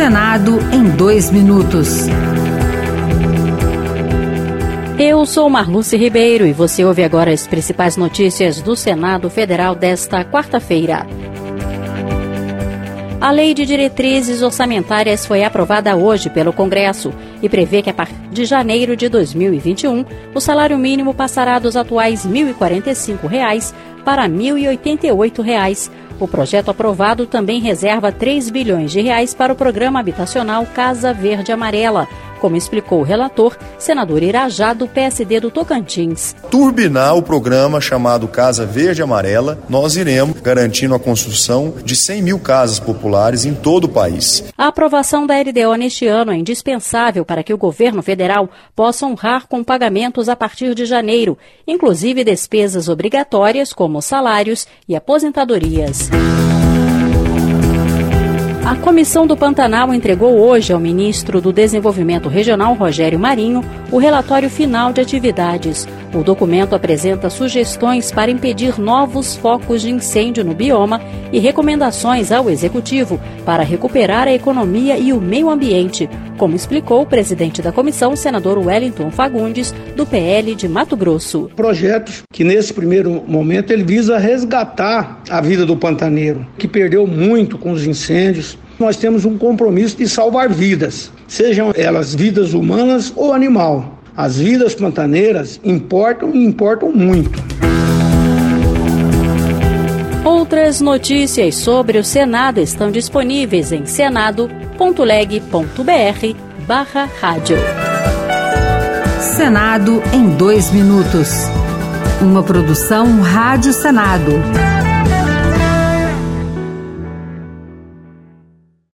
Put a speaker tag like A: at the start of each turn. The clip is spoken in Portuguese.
A: Senado em 2 minutos.
B: Eu sou Marluce Ribeiro e você ouve agora as principais notícias do Senado Federal desta quarta-feira. A Lei de Diretrizes Orçamentárias foi aprovada hoje pelo Congresso e prevê que a partir de janeiro de 2021, o salário mínimo passará dos atuais R$ 1.045 para R$ 1.088. O projeto aprovado também reserva R$ 3 bilhões para o programa habitacional Casa Verde Amarela, como explicou o relator, senador Irajá, do PSD do Tocantins.
C: Turbinar o programa chamado Casa Verde Amarela, nós iremos garantindo a construção de 100 mil casas populares em todo o país.
B: A aprovação da LDO neste ano é indispensável para que o governo federal possa honrar com pagamentos a partir de janeiro, inclusive despesas obrigatórias como salários e aposentadorias. A Comissão do Pantanal entregou hoje ao ministro do Desenvolvimento Regional, Rogério Marinho, o relatório final de atividades. O documento apresenta sugestões para impedir novos focos de incêndio no bioma e recomendações ao Executivo para recuperar a economia e o meio ambiente, como explicou o presidente da comissão, senador Wellington Fagundes, do PL de Mato Grosso.
D: Projetos que, nesse primeiro momento, ele visa resgatar a vida do pantaneiro, que perdeu muito com os incêndios. Nós temos um compromisso de salvar vidas, sejam elas vidas humanas ou animal. As vidas pantaneiras importam e importam muito.
B: Outras notícias sobre o Senado estão disponíveis em senado.leg.br/rádio.
A: Senado em 2 minutos. Uma produção Rádio Senado.